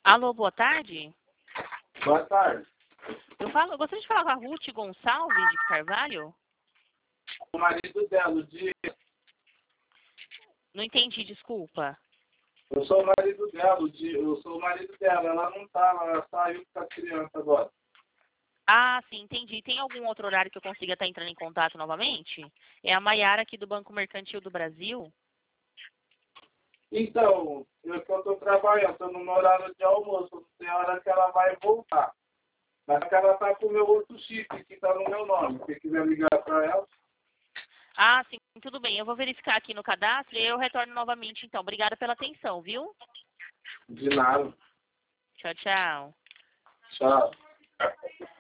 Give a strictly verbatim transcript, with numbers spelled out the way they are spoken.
Alô, boa tarde. Boa tarde. Eu, falo, eu gostaria de falar com a Ruth Gonçalves de Carvalho. O marido dela, o dia. Não entendi, desculpa. Eu sou o marido dela, o dia. Eu sou o marido dela. Ela não tá, ela saiu com a criança agora. Ah, sim, entendi. Tem algum outro horário que eu consiga estar entrando em contato novamente? É a Maiara aqui do Banco Mercantil do Brasil. Então, eu que eu tô trabalhando, estou no meu horário de almoço, não tem hora que ela vai voltar. Mas que ela tá com o meu outro chip, que tá no meu nome. Se quiser ligar para ela. Ah, sim, tudo bem. Eu vou verificar aqui no cadastro e eu retorno novamente, então. Obrigada pela atenção, viu? De nada. Tchau, tchau. Tchau.